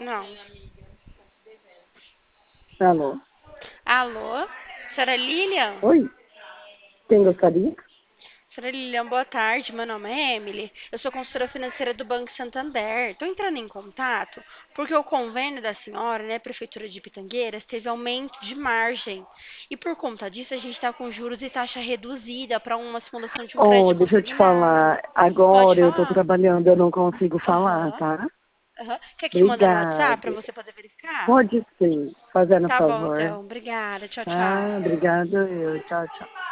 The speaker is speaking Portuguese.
Não. Alô? Alô? Senhora Lilian? Oi? Quem gostaria? Senhora Lilian, boa tarde. Meu nome é Emily. Eu sou consultora financeira do Banco Santander. Estou entrando em contato porque o convênio da senhora, né, Prefeitura de Pitangueiras, teve aumento de margem. E por conta disso, a gente está com juros e taxa reduzida para uma simulação de um Oh, crédito deixa eu te consignado. falar. Pode Agora eu tô falar? trabalhando, eu não consigo falar, Aham. tá? Aham. Quer que manda no WhatsApp para Obrigada. você poder verificar? Pode ser. Fazendo Tá bom, favor. então. Obrigada. Tchau, Tá? tchau. Obrigada. Eu. Tchau, tchau.